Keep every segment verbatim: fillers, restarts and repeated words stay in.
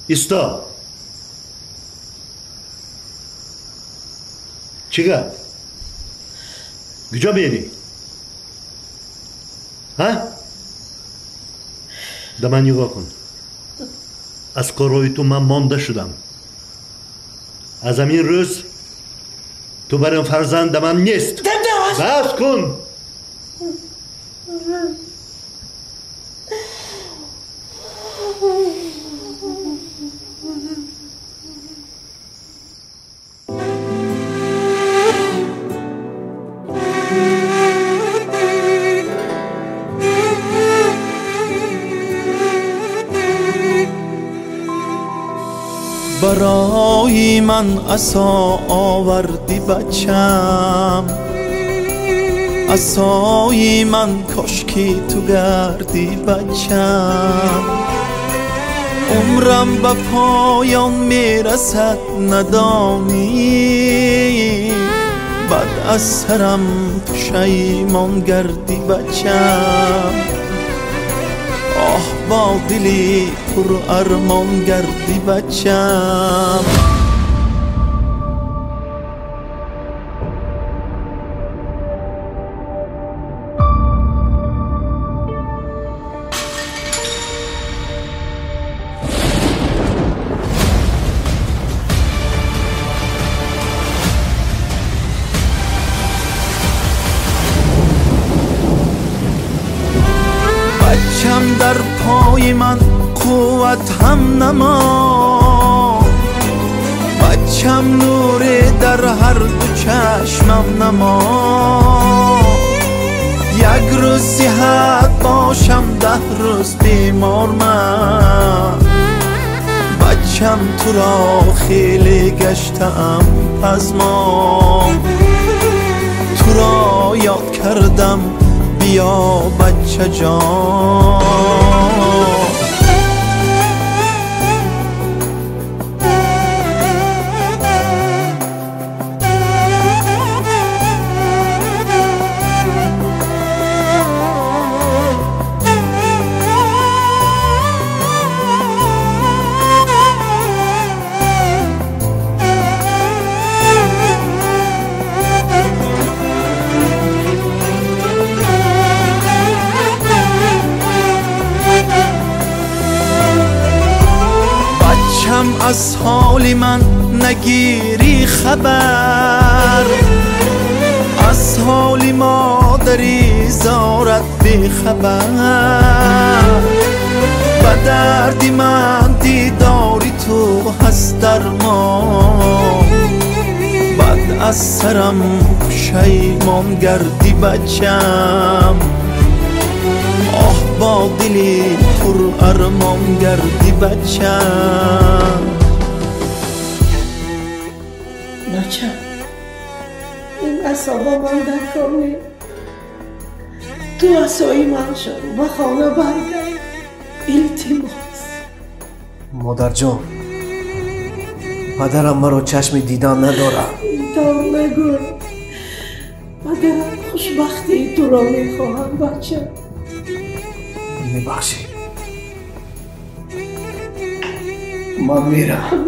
ایستا. چیگه؟ کجا بیری؟ ها؟ ده من نگاه کن. از کارهای تو من مانده شدم. از همین روز تو برای فرزند من نیست. بس کن. برای من عصا آوردی بچم، عصای من کاشکی تو گردی بچم. عمرم به پایان میرسد ندانی، بعد از سرم پشیمان گردی بچم. آه با دلی پر ارمان گردی بچم. بچم در پای من قوت هم نما، بچم نور در هر دو چشمم نما. یک روز صحت باشم ده روز بیمار من، بچم تو را خیلی گشتم پزما. تو را یاد کردم بیا بچه جان. از حال من نگیری خبر، از حال مادری زارت بی خبر. به دردی من دیداری تو هست درمان، بعد از سرم پشیمان گردی بچم. آه با دلی پر ارمان گردی بچم. بچم این عصابا من در کار نیم، تو عصایی من شد و خانه برگرد. التماس. مادر جان، پدرم مرا چشم دیدن ندارم. دار نگو، پدرم خوشبختی تو را میخواهم بچم. میبخشی، من میرم.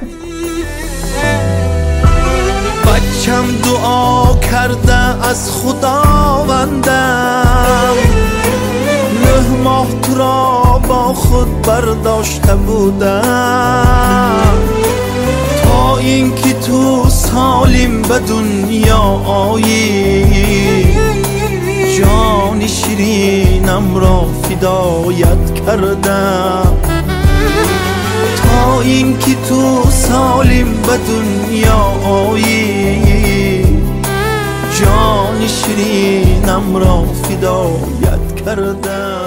بچم دعا کرده از خداوندم، نه ماه تو را با خود برداشته بودم. تا اینکه تو سالم به دنیا آیی، جان شیرینم را فدایت کردم. تا اینکه تو سالم به دنیا آیی، جان شیرینم را فدایت کردم.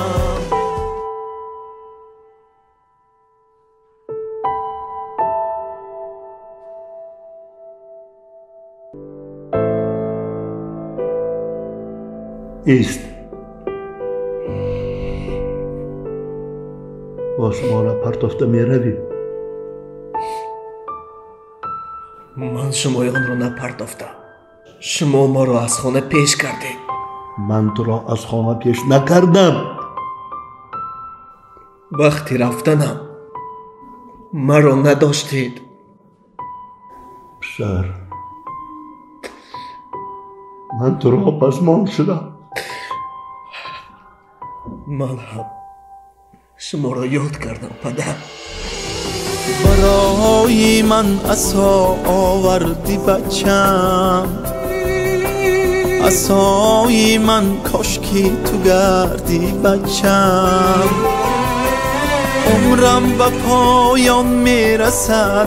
ایست. باز ما را پرتافته می روی. من شمایان را نپرداختم، شما ما را از خانه پیش کردید. من تو را از خانه پیش نکردم. وقتی رفتنم مرا نداشتید. پسر، من تو را پشمان شدم. من هم شما را یاد کردم پدر. برای من عصا آوردی بچم، عصای من کاشکی تو گردی بچم. عمرم به پایان میرسد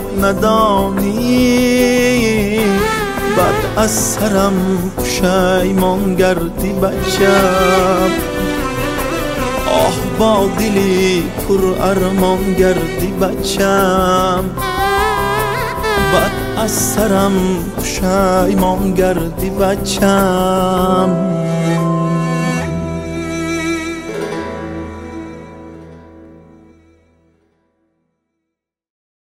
ندانی، بعد از سرم پشیمان گردی بچم. آه با دلی پر ارمان گردی بچم، بعد از سرم پشیمان گردی بچم.